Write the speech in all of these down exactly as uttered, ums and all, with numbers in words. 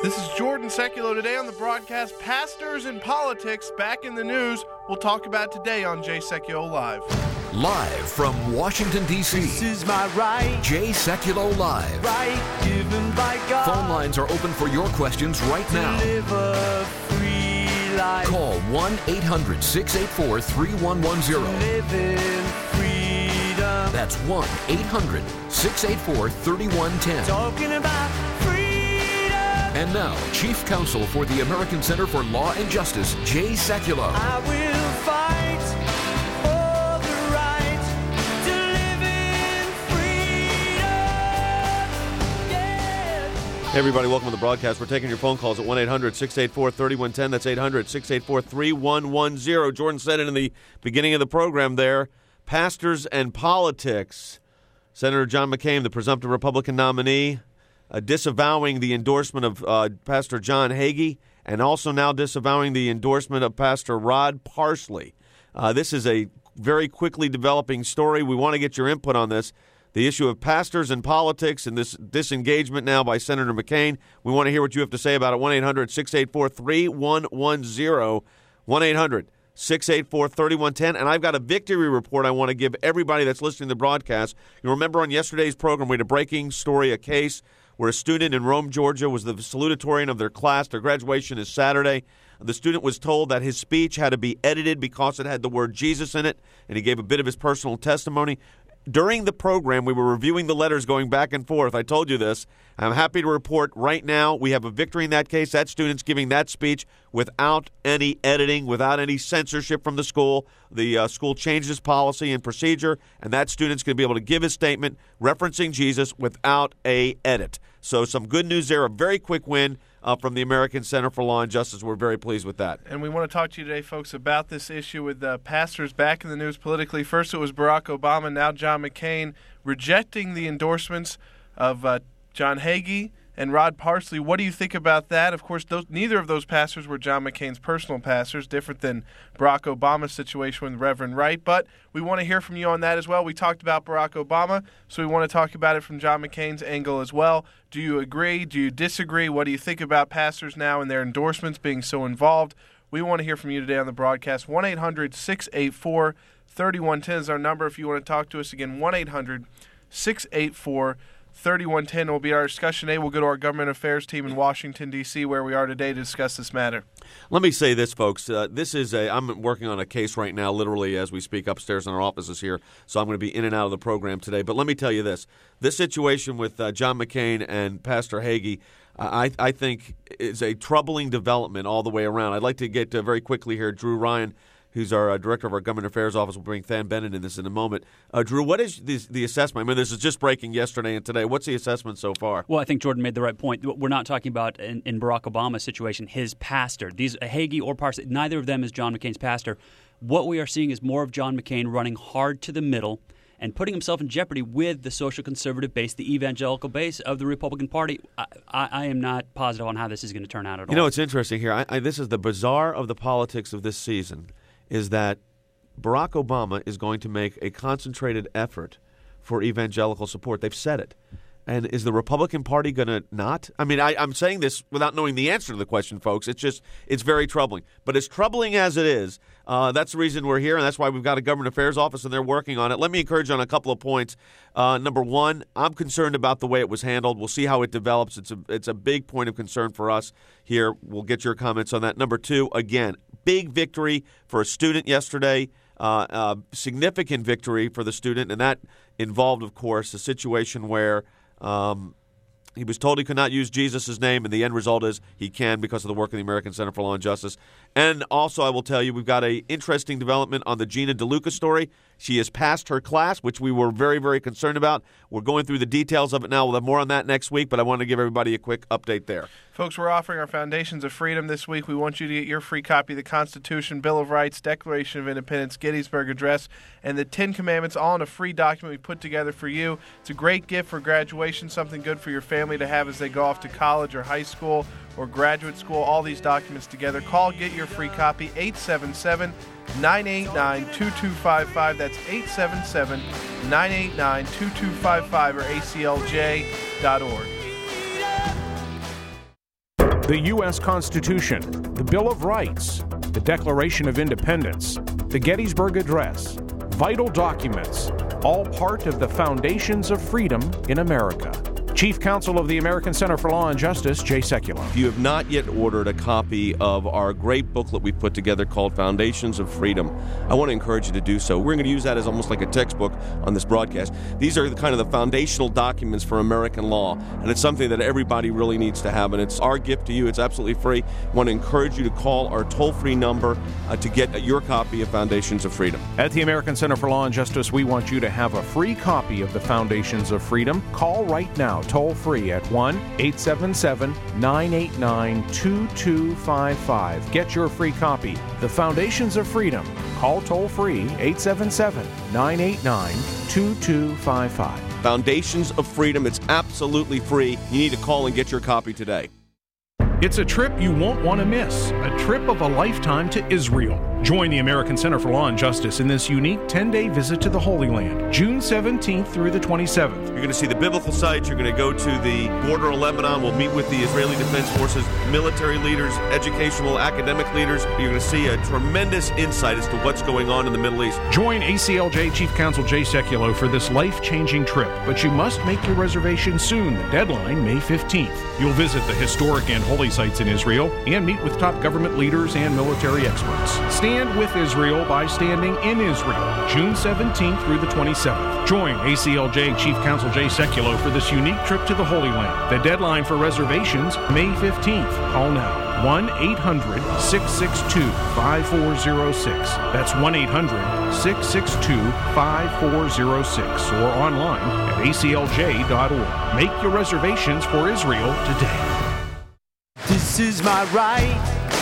This is Jordan Seculo. Today on the broadcast, pastors and politics back in the news. We'll talk about today on Jay Seculo Live. Live from Washington, D C This is my right. Jay Seculo Live. Right given by God. Phone lines are open for your questions right now. To live a free life. Call one eight hundred six eight four three one one zero. Live in freedom. That's one eight hundred six eight four three one one zero. Talking about freedom. And now, Chief Counsel for the American Center for Law and Justice, Jay Seculo. I will fight for the right to live in freedom. Yeah. Hey everybody, welcome to the broadcast. We're taking your phone calls at one eight hundred six eight four three one one zero. That's eight hundred six eight four three one one zero. Jordan said it in the beginning of the program there. Pastors and politics. Senator John McCain, the presumptive Republican nominee, uh, disavowing the endorsement of uh, Pastor John Hagee, and also now disavowing the endorsement of Pastor Rod Parsley. Uh, this is a very quickly developing story. We want to get your input on this. The issue of pastors and politics and this disengagement now by Senator McCain. We want to hear what you have to say about it. one eight hundred six eight four three one one zero. one eight hundred six eight four three one one zero. And I've got a victory report I want to give everybody that's listening to the broadcast. You remember on yesterday's program, we had a breaking story, a case where a student in Rome, Georgia, was the salutatorian of their class. Their graduation is Saturday. The student was told that his speech had to be edited because it had the word Jesus in it, and he gave a bit of his personal testimony. During the program, we were reviewing the letters going back and forth. I told you this. I'm happy to report right now we have a victory in that case. That student's giving that speech without any editing, without any censorship from the school. The uh, school changed its policy and procedure, and that student's going to be able to give his statement referencing Jesus without a edit. So some good news there, a very quick win uh, from the American Center for Law and Justice. We're very pleased with that. And we want to talk to you today, folks, about this issue with uh, pastors back in the news politically. First it was Barack Obama, now John McCain, rejecting the endorsements of uh, John Hagee and Rod Parsley. What do you think about that? Of course, those, neither of those pastors were John McCain's personal pastors, different than Barack Obama's situation with Reverend Wright. But we want to hear from you on that as well. We talked about Barack Obama, so we want to talk about it from John McCain's angle as well. Do you agree? Do you disagree? What do you think about pastors now and their endorsements being so involved? We want to hear from you today on the broadcast. one eight hundred six eight four three one one zero is our number if you want to talk to us. Again, one eight hundred six eight four three one one zero will be our discussion today. We'll go to our government affairs team in Washington, D C, where we are today to discuss this matter. Let me say this, folks. Uh, this is a. I'm working on a case right now, literally as we speak, upstairs in our offices here. So I'm going to be in and out of the program today. But let me tell you this: this situation with uh, John McCain and Pastor Hagee, uh, I, I think, is a troubling development all the way around. I'd like to get uh, very quickly here, Drew Ryan, who's our uh, director of our government affairs office. We'll bring Than Bennett in this in a moment. Uh, Drew, what is the, the assessment? I mean, this is just breaking yesterday and today. What's the assessment so far? Well, I think Jordan made the right point. We're not talking about, in, in Barack Obama's situation, his pastor. These Hagee or Parsley, neither of them is John McCain's pastor. What we are seeing is more of John McCain running hard to the middle and putting himself in jeopardy with the social conservative base, the evangelical base of the Republican Party. I, I, I am not positive on how this is going to turn out at all. You know, it's interesting here. I, I, this is the bizarre of the politics of this season, is that Barack Obama is going to make a concentrated effort for evangelical support. They've said it. And is the Republican Party going to not? I mean, I, I'm saying this without knowing the answer to the question, folks. It's just, it's very troubling. But as troubling as it is, uh, that's the reason we're here, and that's why we've got a government affairs office, and they're working on it. Let me encourage you on a couple of points. Uh, number one, I'm concerned about the way it was handled. We'll see how it develops. It's a, it's a big point of concern for us here. We'll get your comments on that. Number two, again, big victory for a student yesterday. Uh, uh, significant victory for the student, and that involved, of course, a situation where um, he was told he could not use Jesus' name, and the end result is he can because of the work of the American Center for Law and Justice. And also, I will tell you, we've got an interesting development on the Gina DeLuca story. She has passed her class, which we were very, very concerned about. We're going through the details of it now. We'll have more on that next week, but I want to give everybody a quick update there. Folks, we're offering our Foundations of Freedom this week. We want you to get your free copy of the Constitution, Bill of Rights, Declaration of Independence, Gettysburg Address, and the Ten Commandments, all in a free document we put together for you. It's a great gift for graduation, something good for your family to have as they go off to college or high school or graduate school. All these documents together. Call, get your free copy, eight seven seven, nine eight nine, two two five five. That's eight seven seven, nine eight nine, two two five five or A C L J dot org. the U S Constitution, the Bill of Rights, the Declaration of Independence, the Gettysburg Address, vital documents, all part of the foundations of freedom in America. Chief Counsel of the American Center for Law and Justice, Jay Sekulow. If you have not yet ordered a copy of our great booklet we put together called Foundations of Freedom, I want to encourage you to do so. We're going to use that as almost like a textbook on this broadcast. These are the kind of the foundational documents for American law, and it's something that everybody really needs to have, and it's our gift to you. It's absolutely free. I want to encourage you to call our toll-free number uh, to get your copy of Foundations of Freedom. At the American Center for Law and Justice, we want you to have a free copy of the Foundations of Freedom. Call right now, toll free at one eight seven seven, nine eight nine, two two five five. Get your free copy. The Foundations of Freedom. Call toll free eight seven seven, nine eight nine, two two five five. Foundations of Freedom. It's absolutely free. You need to call and get your copy today. It's a trip you won't want to miss, a trip of a lifetime to Israel. Join the American Center for Law and Justice in this unique ten-day visit to the Holy Land, June seventeenth through the twenty-seventh. You're going to see the biblical sites. You're going to go to the border of Lebanon. We'll meet with the Israeli Defense Forces, military leaders, educational, academic leaders. You're going to see a tremendous insight as to what's going on in the Middle East. Join A C L J Chief Counsel Jay Sekulow for this life-changing trip, but you must make your reservation soon. The deadline, May fifteenth. You'll visit the historic and holy sites in Israel and meet with top government leaders and military experts. Stand with Israel by standing in Israel, June seventeenth through the twenty-seventh. Join A C L J Chief Counsel Jay Sekulow for this unique trip to the Holy Land. The deadline for reservations, May fifteenth. Call now, one eight hundred, six six two, five four zero six. That's one eight hundred, six six two, five four zero six or online at A C L J dot org. Make your reservations for Israel today. This is my right,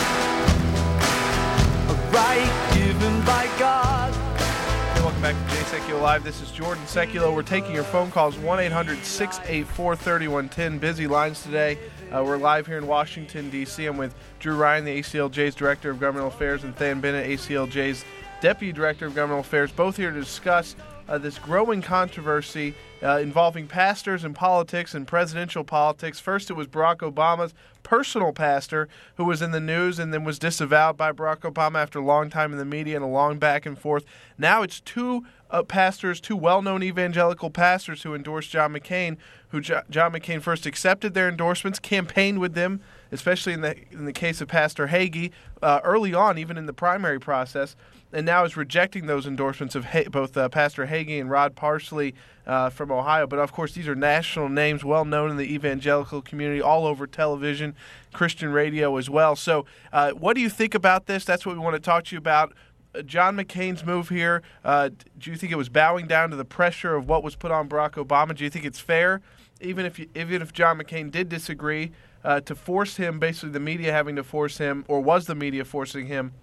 a right given by God. Hey, welcome back to Jay Sekulow Live. This is Jordan Sekulow. We're taking your phone calls, one eight hundred, six eight four, three one one zero. Busy lines today. Uh, we're live here in Washington, D C I'm with Drew Ryan, the A C L J's Director of Governmental Affairs, and Than Bennett, A C L J's Deputy Director of Governmental Affairs, both here to discuss uh, this growing controversy uh, involving pastors and politics and presidential politics. First, it was Barack Obama's personal pastor who was in the news and then was disavowed by Barack Obama after a long time in the media and a long back and forth. Now it's two uh, pastors, two well-known evangelical pastors who endorsed John McCain, who jo- John McCain first accepted their endorsements, campaigned with them, especially in the in the case of Pastor Hagee, uh, early on, even in the primary process, and now is rejecting those endorsements of ha- both uh, Pastor Hagee and Rod Parsley uh, from Ohio. But, of course, these are national names, well known in the evangelical community, all over television, Christian radio as well. So uh, what do you think about this? That's what we want to talk to you about. Uh, John McCain's move here, uh, do you think it was bowing down to the pressure of what was put on Barack Obama? Do you think it's fair, even if you, even if John McCain did disagree, uh, to force him, basically the media having to force him, or was the media forcing him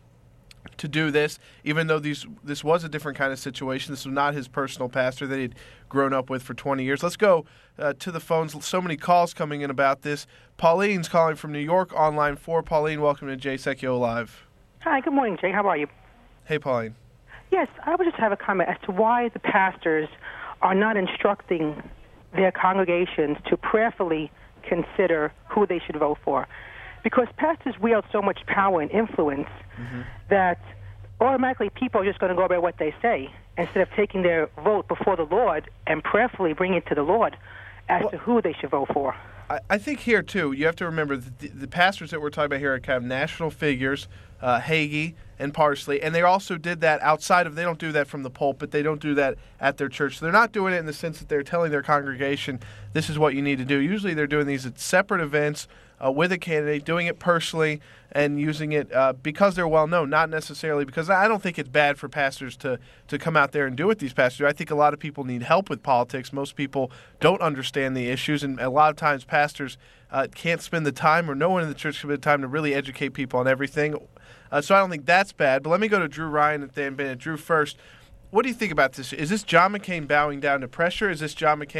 to do this, even though these this was a different kind of situation? This was not his personal pastor that he'd grown up with for twenty years. Let's go uh, to the phones. So many calls coming in about this. Pauline's calling from New York on line four. Pauline, welcome to Jay Sekulow Live. Hi, good morning, Jay. How are you? Hey, Pauline. Yes, I would just have a comment as to why the pastors are not instructing their congregations to prayerfully consider who they should vote for. Because pastors wield so much power and influence mm-hmm. that automatically people are just going to go by what they say instead of taking their vote before the Lord and prayerfully bring it to the Lord as well, to who they should vote for. I, I think here, too, you have to remember that the, the pastors that we're talking about here are kind of national figures, uh, Hagee and Parsley, and they also did that outside of, they don't do that from the pulpit, they don't do that at their church. So they're not doing it in the sense that they're telling their congregation, this is what you need to do. Usually they're doing these at separate events uh, with a candidate, doing it personally and using it uh, because they're well known, not necessarily because I don't think it's bad for pastors to, to come out there and do what these pastors do. I think a lot of people need help with politics. Most people don't understand the issues, and a lot of times pastors uh, can't spend the time, or no one in the church can spend the time to really educate people on everything. Uh, so I don't think that's bad. But let me go to Drew Ryan and Than Bennett. Drew first. What do you think about this? Is this John McCain bowing down to pressure? Is this John McCain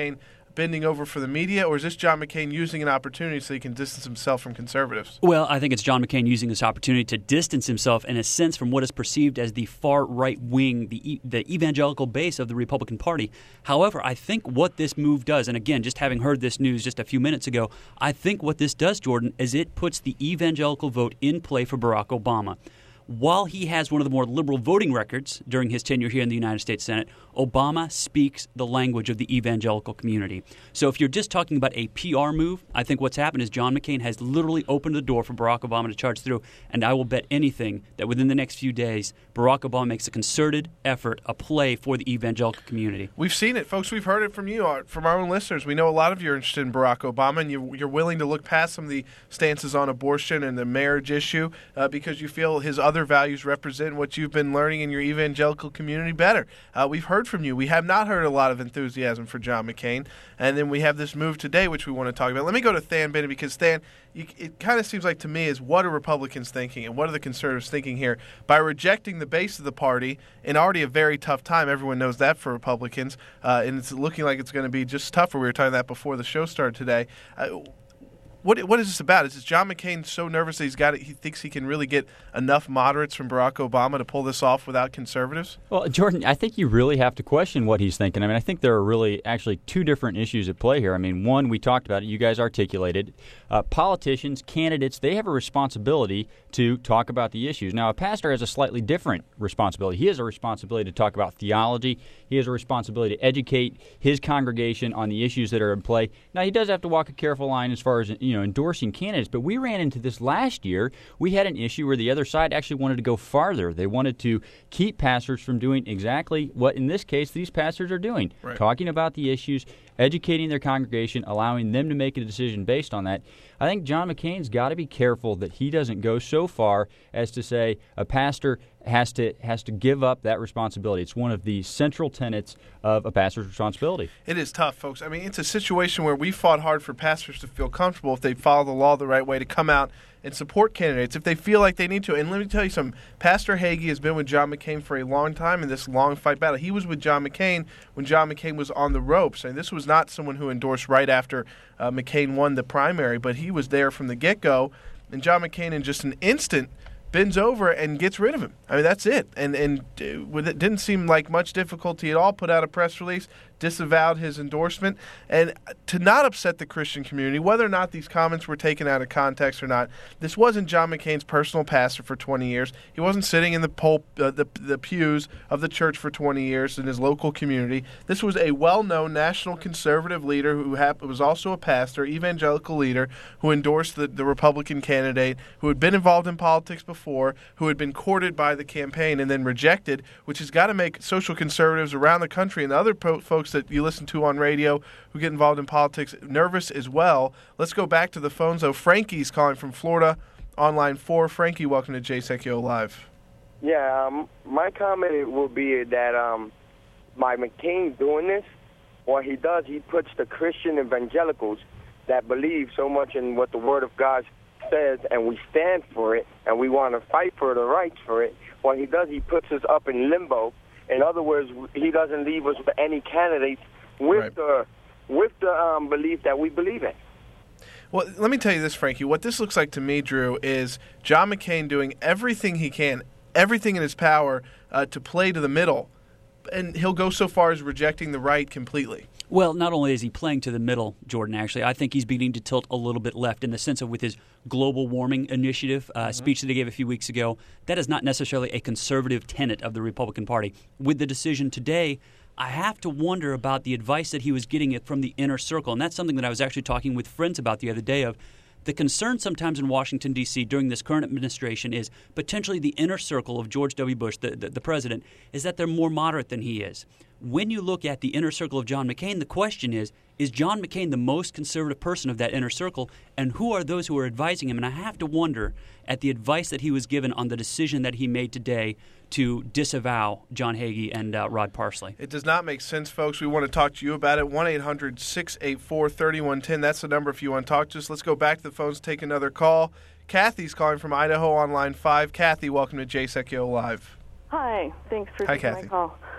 bending over for the media, or is this John McCain using an opportunity so he can distance himself from conservatives? Well, I think it's John McCain using this opportunity to distance himself, in a sense, from what is perceived as the far right wing, the the evangelical base of the Republican Party. However, I think what this move does, and again, just having heard this news just a few minutes ago, I think what this does, Jordan, is it puts the evangelical vote in play for Barack Obama. While he has one of the more liberal voting records during his tenure here in the United States Senate, Obama speaks the language of the evangelical community. So if you're just talking about a P R move, I think what's happened is John McCain has literally opened the door for Barack Obama to charge through, and I will bet anything that within the next few days, Barack Obama makes a concerted effort, a play for the evangelical community. We've seen it, folks. We've heard it from you, uh, from our own listeners. We know a lot of you are interested in Barack Obama, and you, you're willing to look past some of the stances on abortion and the marriage issue uh, because you feel his other values represent what you've been learning in your evangelical community better. Uh, we've heard from you. We have not heard a lot of enthusiasm for John McCain. And then we have this move today, which we want to talk about. Let me go to Than Bennett, because Than, you, it kind of seems like to me is what are Republicans thinking and what are the conservatives thinking here by rejecting the base of the party in already a very tough time. Everyone knows that for Republicans. Uh, and it's looking like it's going to be just tougher. We were talking that before the show started today. Uh, What what is this about? Is this John McCain so nervous that he's got it, he thinks he can really get enough moderates from Barack Obama to pull this off without conservatives? Well, Jordan, I think you really have to question what he's thinking. I mean, I think there are really actually two different issues at play here. I mean, one, we talked about it, you guys articulated. Uh, politicians, candidates, they have a responsibility to talk about the issues. Now, a pastor has a slightly different responsibility. He has a responsibility to talk about theology. He has a responsibility to educate his congregation on the issues that are in play. Now, he does have to walk a careful line as far as, you know, endorsing candidates, but we ran into this last year. We had an issue where the other side actually wanted to go farther. They wanted to keep pastors from doing exactly what, in this case, these pastors are doing, right. Talking about the issues, educating their congregation, allowing them to make a decision based on that. I think John McCain's got to be careful that he doesn't go so far as to say a pastor has to has to give up that responsibility. It's one of the central tenets of a pastor's responsibility. It is tough, folks. I mean, it's a situation where we fought hard for pastors to feel comfortable if they follow the law the right way to come out and support candidates if they feel like they need to. And let me tell you something. Pastor Hagee has been with John McCain for a long time in this long fight battle. He was with John McCain when John McCain was on the ropes. And this was not someone who endorsed right after uh, McCain won the primary, but he was there from the get-go. And John McCain, in just an instant, bends over and gets rid of him. I mean, that's it. And and it didn't seem like much difficulty at all. Put out a press release, disavowed his endorsement. And to not upset the Christian community, whether or not these comments were taken out of context or not, this wasn't John McCain's personal pastor for twenty years. He wasn't sitting in the pulp, uh, the, the pews of the church for twenty years in his local community. This was a well-known national conservative leader who hap- was also a pastor, evangelical leader, who endorsed the, the Republican candidate, who had been involved in politics before. Before, who had been courted by the campaign and then rejected, which has got to make social conservatives around the country and other po- folks that you listen to on radio who get involved in politics nervous as well. Let's go back to the phones, though. Frankie's calling from Florida on line four. Frankie, welcome to Jay Sekulow Live. Yeah, um, my comment will be that um, by McCain doing this, what he does, he puts the Christian evangelicals that believe so much in what the Word of God says, and we stand for it, and we want to fight for the rights for it. What he does, he puts us up in limbo. In other words, he doesn't leave us with any candidates with right. the with the um, belief that we believe in. Well, let me tell you this, Frankie. What this looks like to me, Drew, is John McCain doing everything he can, everything in his power uh, to play to the middle, and he'll go so far as rejecting the right completely. Well, not only is he playing to the middle, Jordan, actually, I think he's beginning to tilt a little bit left in the sense of with his global warming initiative uh, mm-hmm. speech that he gave a few weeks ago. That is not necessarily a conservative tenet of the Republican Party. With the decision today, I have to wonder about the advice that he was getting it from the inner circle. And that's something that I was actually talking with friends about the other day of the concern sometimes in Washington, D C during this current administration is potentially the inner circle of George W. Bush, the, the, the president, is that they're more moderate than he is. When you look at the inner circle of John McCain, the question is, is John McCain the most conservative person of that inner circle, and who are those who are advising him? And I have to wonder at the advice that he was given on the decision that he made today to disavow John Hagee and uh, Rod Parsley. It does not make sense, folks. We want to talk to you about it. one eight hundred six eight four three one one zero. That's the number if you want to talk to us. Let's go back to the phones, take another call. Kathy's calling from Idaho on line five. Kathy, welcome to Jay Sekulow Live. Hi. Thanks for Hi, taking Kathy. my call.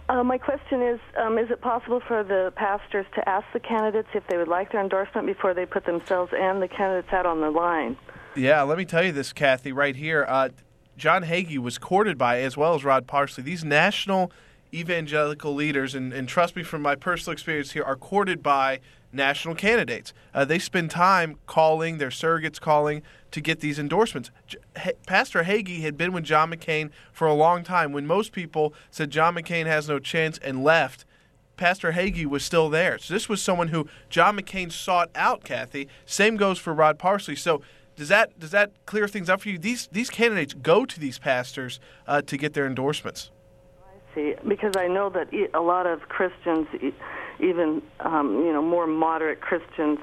Uh, my question is, um, is it possible for the pastors to ask the candidates if they would like their endorsement before they put themselves and the candidates out on the line? Yeah, let me tell you this, Kathy, right here. Uh, John Hagee was courted by, as well as Rod Parsley, these national evangelical leaders, and, and trust me from my personal experience here, are courted by national candidates. Uh, they spend time calling, their surrogates calling to get these endorsements. J- H- Pastor Hagee had been with John McCain for a long time. When most people said John McCain has no chance and left, Pastor Hagee was still there. So this was someone who John McCain sought out, Kathy. Same goes for Rod Parsley. So does that does that clear things up for you? These these candidates go to these pastors uh, to get their endorsements. I see, because I know that e- a lot of Christians, e- even um, you know more moderate Christians,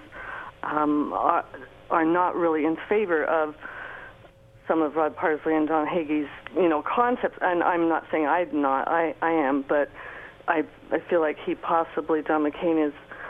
um, are are not really in favor of some of Rod Parsley and John Hagee's you know concepts. And I'm not saying I'm not, I, I am, but I I feel like he possibly, John McCain is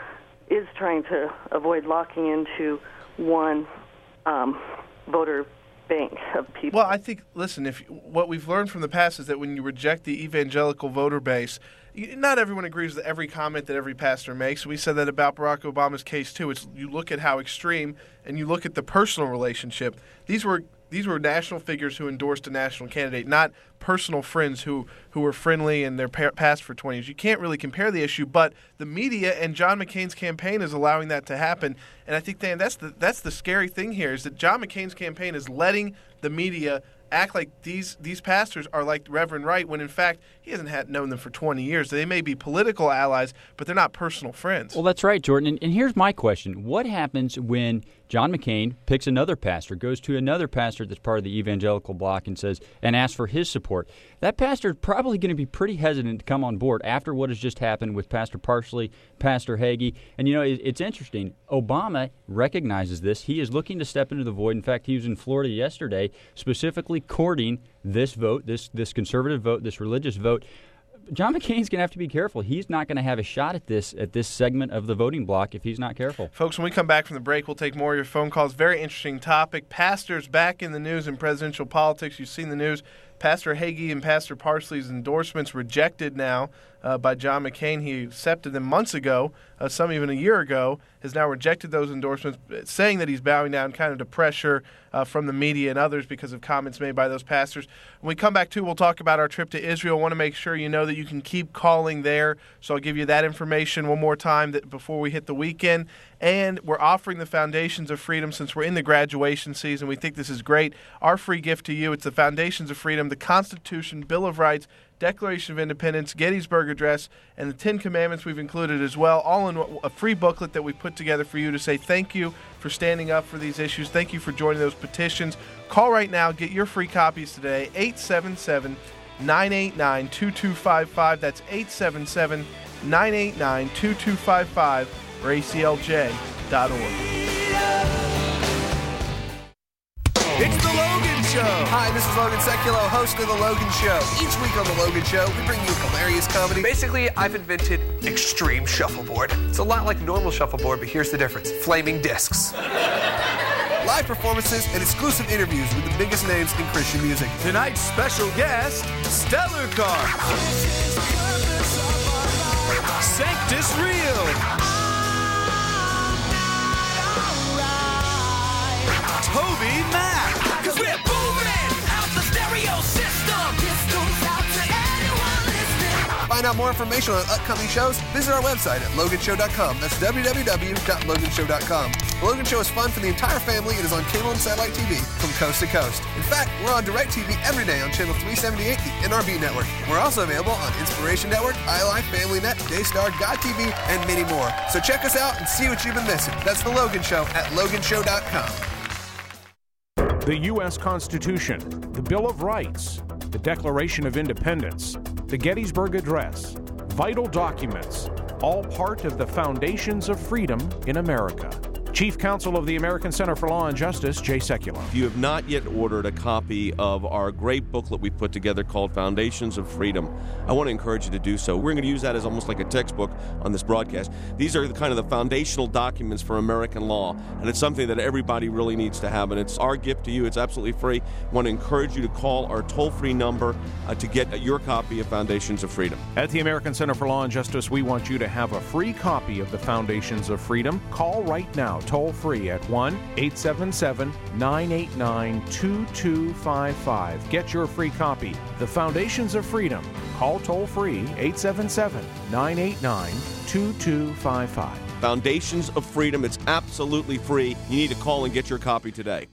is trying to avoid locking into one um, voter bank of people. Well, I think, listen, if what we've learned from the past is that when you reject the evangelical voter base, you, not everyone agrees with every comment that every pastor makes. We said that about Barack Obama's case too. It's you look at how extreme and you look at the personal relationship. These were these were national figures who endorsed a national candidate, not personal friends who, who were friendly and they're pa- passed for twenty years. You can't really compare the issue, but the media and John McCain's campaign is allowing that to happen. And I think, Dan, that's the that's the scary thing here is that John McCain's campaign is letting the media act like these these pastors are like Reverend Wright, when in fact he hasn't had known them for twenty years. They may be political allies, but they're not personal friends. Well, that's right, Jordan. And, and here's my question. What happens when John McCain picks another pastor, goes to another pastor that's part of the evangelical bloc and says and asks for his support? That pastor is probably going to be pretty hesitant to come on board after what has just happened with Pastor Parsley, Pastor Hagee. And, you know, it, it's interesting. Obama recognizes this. He is looking to step into the void. In fact, he was in Florida yesterday specifically courting this vote, this this conservative vote, this religious vote. John McCain's going to have to be careful. He's not going to have a shot at this at this segment of the voting block if he's not careful. Folks, when we come back from the break, we'll take more of your phone calls. Very interesting topic. Pastors back in the news in presidential politics. You've seen the news. Pastor Hagee and Pastor Parsley's endorsements rejected now uh, by John McCain. He accepted them months ago, uh, some even a year ago, has now rejected those endorsements, saying that he's bowing down kind of to pressure uh, from the media and others because of comments made by those pastors. When we come back, too, we'll talk about our trip to Israel. I want to make sure you know that you can keep calling there, so I'll give you that information one more time that before we hit the weekend. And we're offering the Foundations of Freedom since we're in the graduation season. We think this is great. Our free gift to you, it's the Foundations of Freedom, the Constitution, Bill of Rights, Declaration of Independence, Gettysburg Address, and the Ten Commandments we've included as well, all in a free booklet that we put together for you to say thank you for standing up for these issues. Thank you for joining those petitions. Call right now. Get your free copies today, eight seven seven, nine eight nine, two two five five. That's eight seven seven, nine eight nine, two two five five or A C L J dot org. It's The Logan Show. Hi, this is Logan Sekulow, host of The Logan Show. Each week on The Logan Show, we bring you hilarious comedy. Basically, I've invented extreme shuffleboard. It's a lot like normal shuffleboard, but here's the difference. Flaming discs. Live performances and exclusive interviews with the biggest names in Christian music. Tonight's special guest, Stellar Car. Sanctus Real. Toby Mac. Cause we're booming out the stereo system. This goes out to anyone listening. Find out more information on upcoming shows, visit our website at logan show dot com. That's w w w dot logan show dot com. The Logan Show is fun for the entire family and is on cable and satellite T V from coast to coast. In fact, we're on DirecTV every day on channel three seventy-eight, the N R B network. We're also available on Inspiration Network, iLife, FamilyNet, Daystar, God T V, and many more. So check us out and see what you've been missing. That's The Logan Show at logan show dot com. The U S Constitution, the Bill of Rights, the Declaration of Independence, the Gettysburg Address, vital documents, all part of the Foundations of Freedom in America. Chief Counsel of the American Center for Law and Justice, Jay Sekulow. If you have not yet ordered a copy of our great booklet we put together called Foundations of Freedom, I want to encourage you to do so. We're going to use that as almost like a textbook on this broadcast. These are the kind of the foundational documents for American law, and it's something that everybody really needs to have, and it's our gift to you. It's absolutely free. I want to encourage you to call our toll-free number uh, to get your copy of Foundations of Freedom. At the American Center for Law and Justice, we want you to have a free copy of the Foundations of Freedom. Call right now, toll-free at one eight seven seven, nine eight nine, two two five five. Get your free copy. The Foundations of Freedom. Call toll-free eight seven seven, nine eight nine, two two five five. Foundations of Freedom. It's absolutely free. You need to call and get your copy today.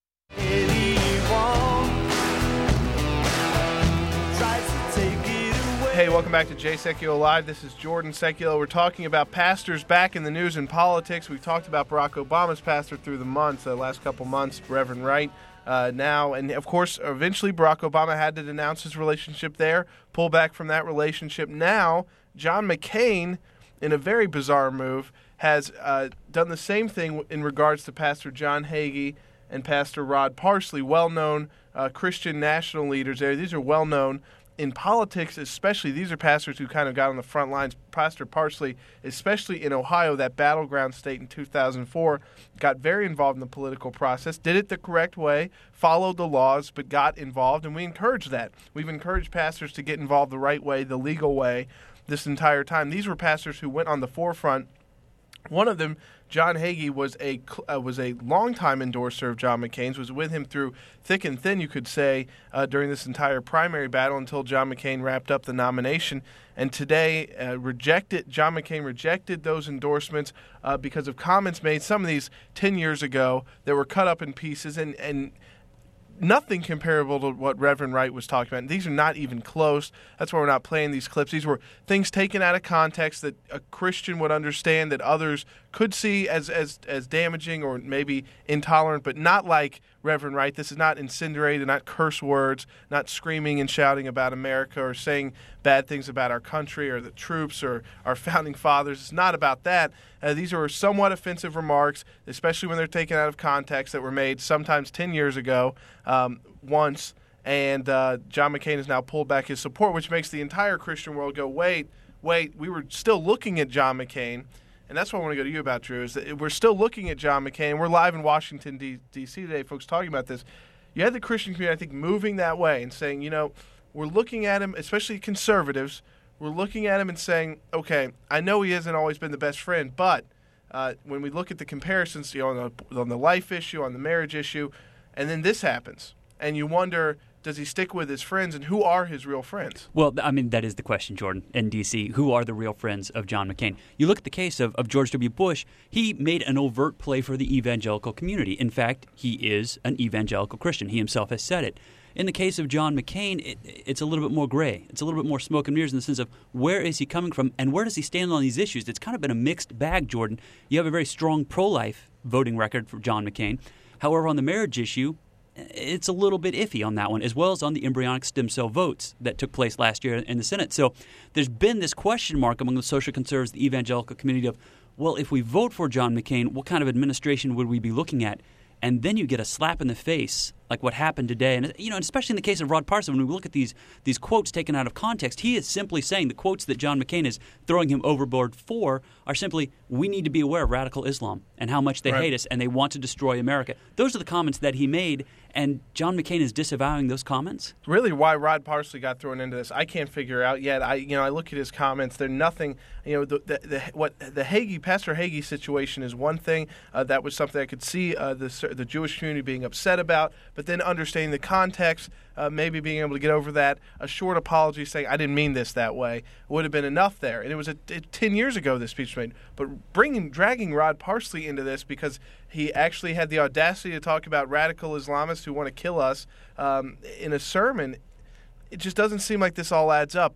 Hey, welcome back to Jay Sekulow Live. This is Jordan Sekulow. We're talking about pastors back in the news and politics. We've talked about Barack Obama's pastor through the months, the last couple months, Reverend Wright. Uh, now, and of course, eventually Barack Obama had to denounce his relationship there, pull back from that relationship. Now, John McCain, in a very bizarre move, has uh, done the same thing in regards to Pastor John Hagee and Pastor Rod Parsley, well-known uh, Christian national leaders there. These are well-known in politics, especially. These are pastors who kind of got on the front lines. Pastor Parsley, especially in Ohio, that battleground state in two thousand four, got very involved in the political process, did it the correct way, followed the laws, but got involved, and we encourage that. We've encouraged pastors to get involved the right way, the legal way, this entire time. These were pastors who went on the forefront. One of them, John Hagee, was a uh, was a longtime endorser of John McCain's, was with him through thick and thin, you could say, uh, during this entire primary battle until John McCain wrapped up the nomination. And today, uh, rejected John McCain rejected those endorsements uh, because of comments made, some of these ten years ago, that were cut up in pieces and and. Nothing comparable to what Reverend Wright was talking about. And these are not even close. That's why we're not playing these clips. These were things taken out of context that a Christian would understand, that others could see as as as damaging or maybe intolerant, but not like Reverend Wright. This is not incendiary, not curse words, not screaming and shouting about America or saying bad things about our country or the troops or our founding fathers. It's not about that. Uh, these are somewhat offensive remarks, especially when they're taken out of context, that were made sometimes ten years ago um, once. And uh, John McCain has now pulled back his support, which makes the entire Christian world go, wait, wait, we were still looking at John McCain. And that's what I want to go to you about, Drew, is that we're still looking at John McCain. We're live in Washington, D C today, folks, talking about this. You had the Christian community, I think, moving that way and saying, you know, we're looking at him, especially conservatives, we're looking at him and saying, okay, I know he hasn't always been the best friend, but uh, when we look at the comparisons, you know, on the, on the life issue, on the marriage issue, and then this happens, and you wonder, does he stick with his friends, and who are his real friends? Well, I mean, that is the question, Jordan, in D C. Who are the real friends of John McCain? You look at the case of, of George W. Bush, he made an overt play for the evangelical community. In fact, he is an evangelical Christian. He himself has said it. In the case of John McCain, it, it's a little bit more gray. It's a little bit more smoke and mirrors in the sense of where is he coming from and where does he stand on these issues? It's kind of been a mixed bag, Jordan. You have a very strong pro-life voting record for John McCain. However, on the marriage issue, it's a little bit iffy on that one, as well as on the embryonic stem cell votes that took place last year in the Senate. So there's been this question mark among the social conservatives, the evangelical community of, well, if we vote for John McCain, what kind of administration would we be looking at? And then you get a slap in the face, like what happened today. And, you know, especially in the case of Rod Parsley, when we look at these these quotes taken out of context, he is simply saying the quotes that John McCain is throwing him overboard for are simply, we need to be aware of radical Islam and how much they right. hate us and they want to destroy America. Those are the comments that he made, and John McCain is disavowing those comments. Really, why Rod Parsley got thrown into this, I can't figure out yet. I, you know, I look at his comments. They're nothing. You know, the the, the what the Hagee, Pastor Hagee situation is one thing. Uh, that was something I could see uh, the the Jewish community being upset about. But then understanding the context, uh, maybe being able to get over that, a short apology saying I didn't mean this that way would have been enough there. And it was a, a, ten years ago this speech was made. But bringing dragging Rod Parsley into this because he actually had the audacity to talk about radical Islamists who want to kill us um, in a sermon. It just doesn't seem like this all adds up. But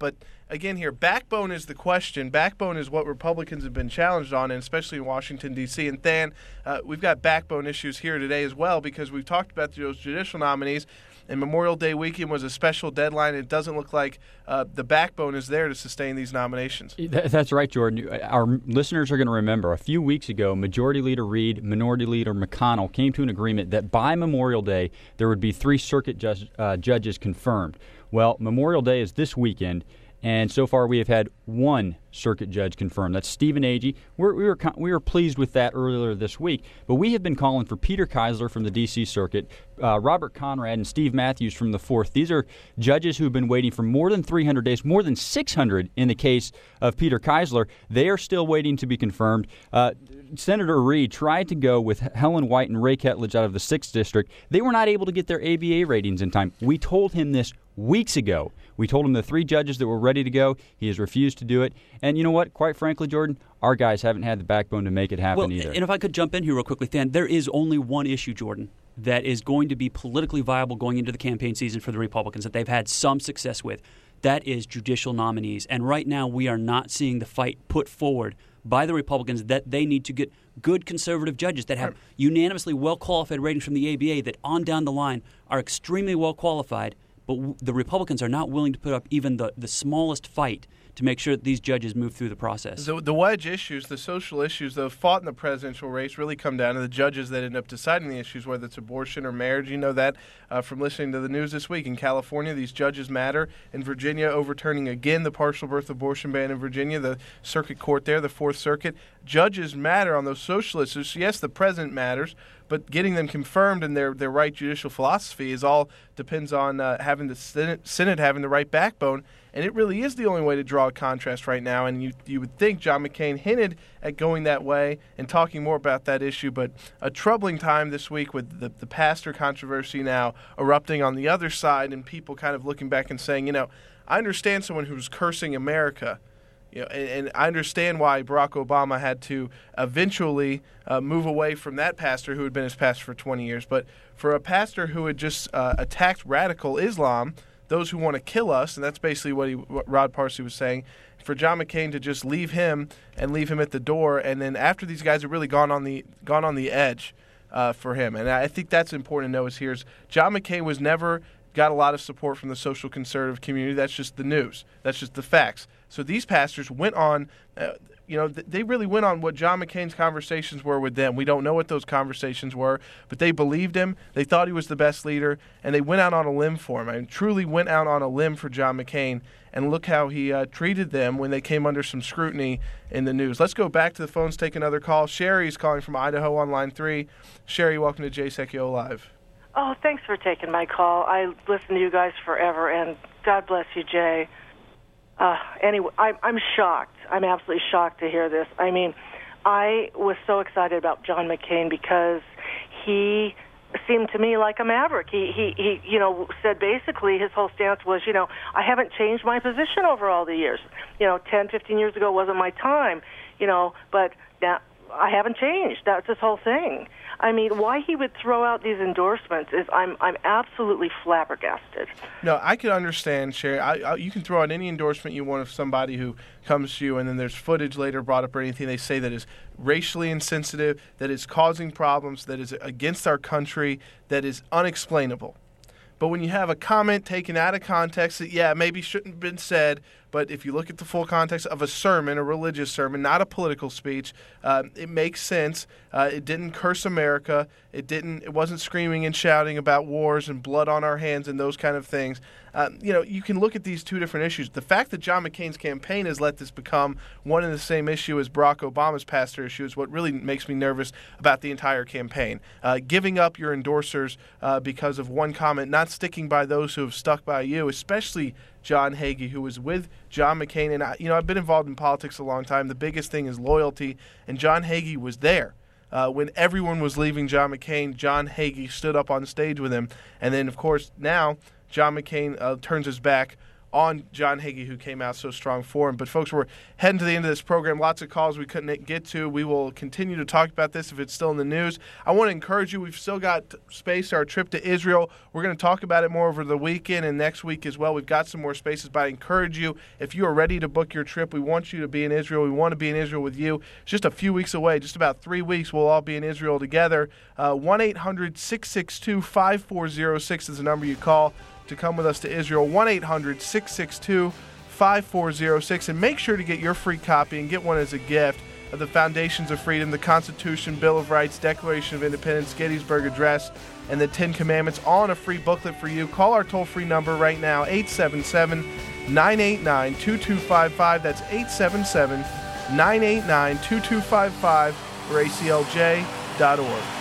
again here, backbone is the question. Backbone is what Republicans have been challenged on, and especially in Washington, D C. And Than, uh, we've got backbone issues here today as well, because we've talked about those judicial nominees, and Memorial Day weekend was a special deadline. It doesn't look like uh, the backbone is there to sustain these nominations. That's right, Jordan. Our listeners are going to remember a few weeks ago, Majority Leader Reid, Minority Leader McConnell came to an agreement that by Memorial Day there would be three circuit judge, uh, judges confirmed. Well, Memorial Day is this weekend, and so far we have had one circuit judge confirmed. That's Stephen Agee. We're, we were we were pleased with that earlier this week, but we have been calling for Peter Keisler from the D C Circuit, uh, Robert Conrad, and Steve Matthews from the Fourth. These are judges who have been waiting for more than three hundred days, more than six hundred in the case of Peter Keisler. They are still waiting to be confirmed. Uh, Senator Reid tried to go with Helen White and Ray Ketledge out of the sixth District. They were not able to get their A B A ratings in time. We told him this weeks ago. We told him the three judges that were ready to go. He has refused to do it. And you know what? Quite frankly, Jordan, our guys haven't had the backbone to make it happen well, either. And if I could jump in here real quickly, Than, there is only one issue, Jordan, that is going to be politically viable going into the campaign season for the Republicans that they've had some success with. That is judicial nominees. And right now we are not seeing the fight put forward by the Republicans that they need to get good conservative judges that have unanimously well-qualified ratings from the A B A that on down the line are extremely well-qualified, but w- the Republicans are not willing to put up even the, the smallest fight to make sure that these judges move through the process. The, the wedge issues, the social issues, though, fought in the presidential race really come down to the judges that end up deciding the issues, whether it's abortion or marriage. You know that uh, from listening to the news this week. In California, these judges matter. In Virginia, overturning again the partial birth abortion ban in Virginia, the circuit court there, the Fourth Circuit. Judges matter on those social issues. Yes, the president matters, but getting them confirmed in their, their right judicial philosophy is all depends on uh, having the Senate, Senate having the right backbone. And it really is the only way to draw a contrast right now. And you you would think John McCain hinted at going that way and talking more about that issue. But a troubling time this week with the, the pastor controversy now erupting on the other side, and people kind of looking back and saying, you know, I understand someone who's cursing America. You know, and, and I understand why Barack Obama had to eventually uh, move away from that pastor who had been his pastor for twenty years. But for a pastor who had just uh, attacked radical Islam, those who want to kill us, and that's basically what, he, what Rod Parsley was saying, for John McCain to just leave him and leave him at the door, and then after these guys have really gone on the gone on the edge uh, for him. And I think that's important to know is here is John McCain was never got a lot of support from the social conservative community. That's just the news. That's just the facts. So these pastors went on, uh, you know, th- they really went on what John McCain's conversations were with them. We don't know what those conversations were, but they believed him. They thought he was the best leader, and they went out on a limb for him. I mean, truly went out on a limb for John McCain, and look how he uh, treated them when they came under some scrutiny in the news. Let's go back to the phones, take another call. Sherry's calling from Idaho on line three. Sherry, welcome to Jay Secchio Live. Oh, thanks for taking my call. I listen to you guys forever, and God bless you, Jay. Uh, anyway, I, I'm shocked. I'm absolutely shocked to hear this. I mean, I was so excited about John McCain because he seemed to me like a maverick. He, he, he, you know, said basically his whole stance was, you know, I haven't changed my position over all the years. You know, ten, fifteen years ago wasn't my time, you know, but now I haven't changed. That's his whole thing. I mean, why he would throw out these endorsements is I'm I'm absolutely flabbergasted. No, I can understand, Sherry. I, I, you can throw out any endorsement you want of somebody who comes to you, and then there's footage later brought up or anything they say that is racially insensitive, that is causing problems, that is against our country, that is unexplainable. But when you have a comment taken out of context that, yeah, maybe shouldn't have been said, but if you look at the full context of a sermon, a religious sermon, not a political speech, uh, it makes sense. Uh, it didn't curse America. It didn't. It wasn't screaming and shouting about wars and blood on our hands and those kind of things. Uh, you know, you can look at these two different issues. The fact that John McCain's campaign has let this become one and the same issue as Barack Obama's pastor issue is what really makes me nervous about the entire campaign. Uh, giving up your endorsers uh, because of one comment, not sticking by those who have stuck by you, especially John Hagee, who was with John McCain. And, I, you know, I've been involved in politics a long time. The biggest thing is loyalty, and John Hagee was there. Uh, when everyone was leaving John McCain, John Hagee stood up on stage with him. And then, of course, now John McCain uh, turns his back on John Hagee, who came out so strong for him. But, folks, we're heading to the end of this program. Lots of calls we couldn't get to. We will continue to talk about this if it's still in the news. I want to encourage you. We've still got space, our trip to Israel. We're going to talk about it more over the weekend and next week as well. We've got some more spaces, but I encourage you, if you are ready to book your trip, we want you to be in Israel. We want to be in Israel with you. It's just a few weeks away, just about three weeks. We'll all be in Israel together. Uh, one eight hundred six six two five four zero six is the number you call to come with us to Israel, one eight hundred six six two five four zero six. And make sure to get your free copy and get one as a gift of the Foundations of Freedom, the Constitution, Bill of Rights, Declaration of Independence, Gettysburg Address, and the Ten Commandments, all in a free booklet for you. Call our toll-free number right now, eight seven seven, nine eight nine, two two five five. That's eight seven seven, nine eight nine, two two five five, or A C L J dot org.